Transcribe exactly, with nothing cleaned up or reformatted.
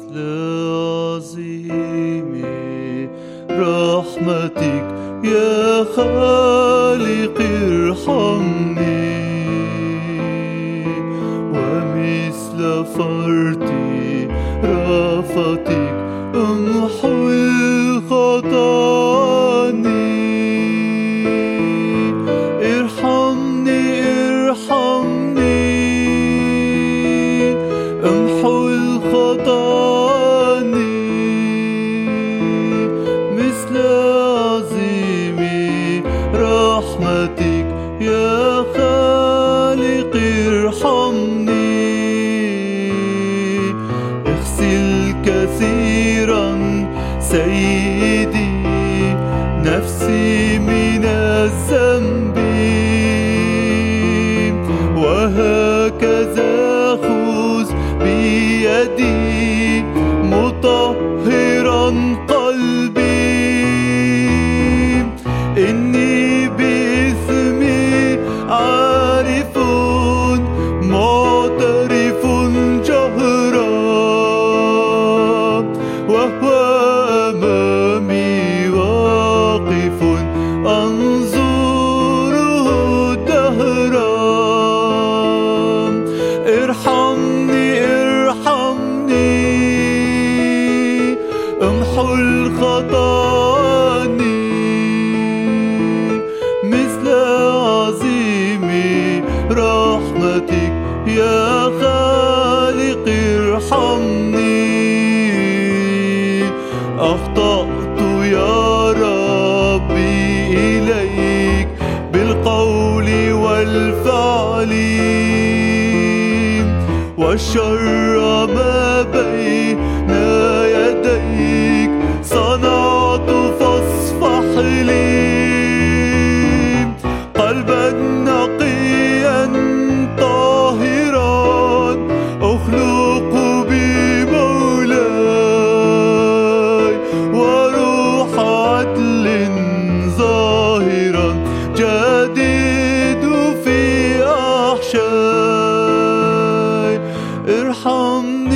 مثل عظيم رحمتك يا خالقي ارحمني، ومثل فرط رأفتك امحو الخطايا. ارحمني ارحمني امحو الخطايا، مثل عظيم رحمتك يا خالقي ارحمني. اغسل كثيرا سيدي نفسي من الذنب، وهكذا خذ بيدي مطهرا قلبي. إني بإثمي عارف معترف جهرا، وهو أمامي واقف أنظره دهرا. ارحمني ارحمني امحو الخطايا، مثل عظيم رحمتك يا خالقي ارحمني. أخطأت يا ربي إليك بالقول والفعل، والشر ما بين يديك صنعت فاصفح لي. قلبا نقيا طاهرا أخلق بي مولاي، وروح عدل ظاهرا جديد في أحشاي. ارحمني